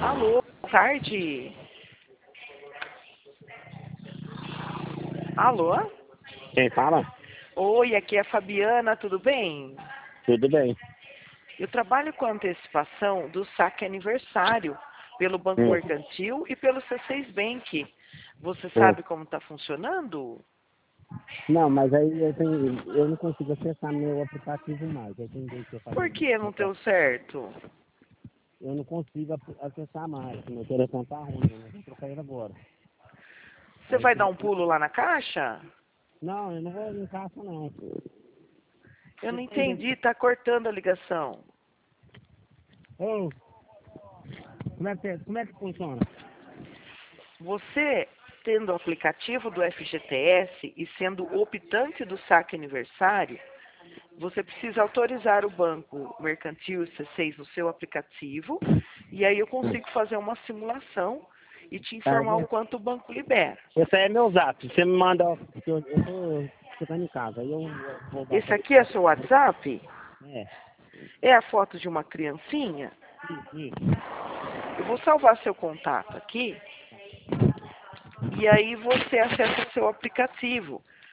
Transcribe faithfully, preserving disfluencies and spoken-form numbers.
Alô, boa tarde. Alô? Quem fala? Oi, aqui é a Fabiana, tudo bem? Tudo bem. Eu trabalho com antecipação do saque aniversário pelo Banco Hum. Mercantil e pelo C seis Bank. Você Hum. sabe como está funcionando? Não, mas aí eu tenho, eu não consigo acessar meu aplicativo mais. Eu tenho que eu fazer Por que não isso. deu certo? Eu não consigo ap- acessar mais. Meu telefone tá ruim, eu vou trocar ele agora. Você Aí vai dar tem um que... pulo lá na caixa? Não, eu não vou em casa não. Eu não Você tem jeito. entendi, está cortando a ligação. Ô, como é que como é que funciona? Você, tendo o aplicativo do F G T S e sendo optante do saque aniversário, você precisa autorizar o Banco Mercantil C seis no seu aplicativo, e aí eu Hum. consigo fazer uma simulação e te Tá, informar o quanto o banco libera. esse aí é meu zap. Você me manda, porque eu, eu tô chegando em casa. Aí eu vou dar Esse pra aqui é seu WhatsApp? É, É a foto de uma criancinha? isso, isso. Eu vou salvar seu contato aqui, e aí você acessa o seu aplicativo.